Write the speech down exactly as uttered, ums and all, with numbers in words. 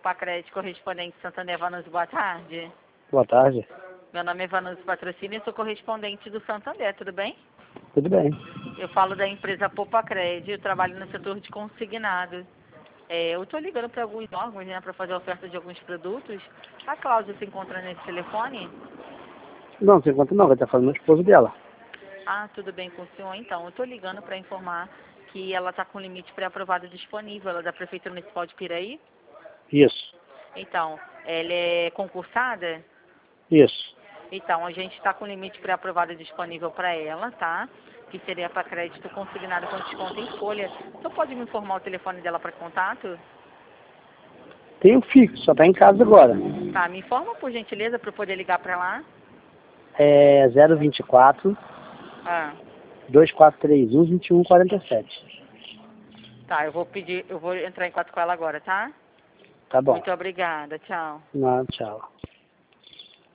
Popacred, correspondente Santander. Vanusa, boa tarde. Boa tarde. Meu nome é Vanusa Patrocínio e sou correspondente do Santander, tudo bem? Tudo bem. Eu falo da empresa Popacred, eu trabalho no setor de consignado. É, eu estou ligando para alguns órgãos, né, para fazer a oferta de alguns produtos. A Cláudia se encontra nesse telefone? Não, se encontra não, vai estar falando o esposo dela. Ah, tudo bem com o senhor, então. Eu estou ligando para informar que ela está com limite pré-aprovado disponível. Ela é da Prefeitura Municipal de Piraí? Isso. Então, ela é concursada? Isso. Então, a gente está com limite pré-aprovado disponível para ela, tá? Que seria para crédito consignado com desconto em folha. Você pode me informar o telefone dela para contato? Tem um fixo, só tá em casa agora. Tá, me informa por gentileza para eu poder ligar para lá. É zero vinte e quatro, Ah, dois quatro três um, vinte e um quarenta e sete. tá, eu vou pedir, eu vou entrar em contato com ela agora, tá? Tá bom. Muito obrigada, tchau. Não, tchau.